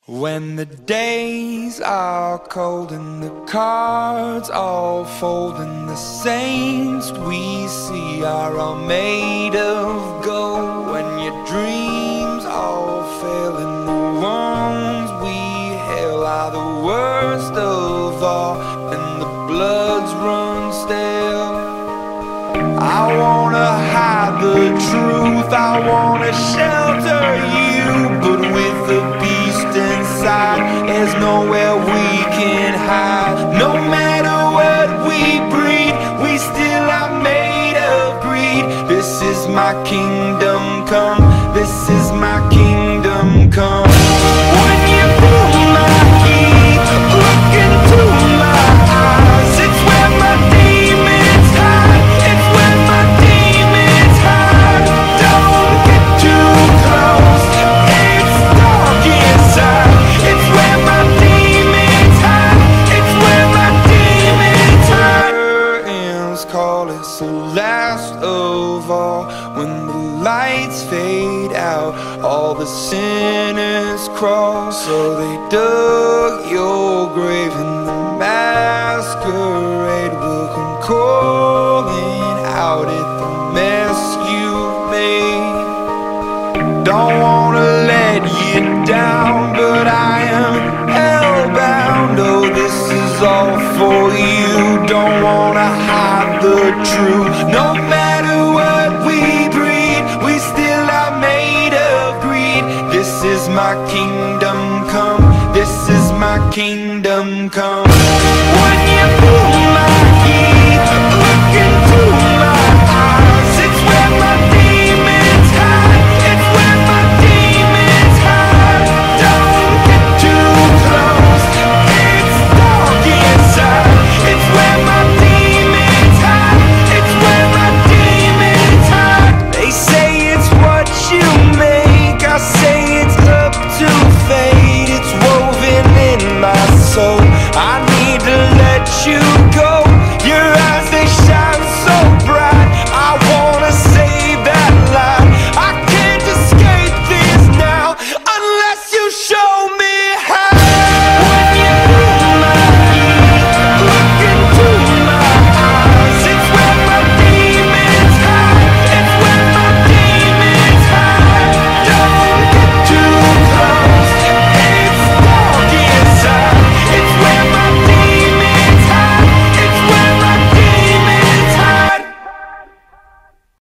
When the days are cold and the cards all fold and the saints we see are all made of gold, when your dreams all fail and the ones we hail are the worst of all and the bloods run stale, I wanna hide the truth, I wanna shelter you, but with the beast inside, there's nowhere we can hide. No matter what we breed, we still are made of greed. This is my kingdom come, this is my kingdom come. When you pull my key, look into my eyes, it's where my demons hide, it's where my demons hide. Don't get too close, it's dark inside, it's where my demons hide, it's where my demons hide. Curtains call, it's the last of all. When the lights fade out, all the sinners crawl. So they dug your grave and the masquerade will come calling out at the mess you made. Don't wanna let you down, but I am hellbound. Oh, this is all for you. Don't wanna hide the truth. No matter what we breed, we still are made of greed. This is my kingdom come, this is my kingdom come.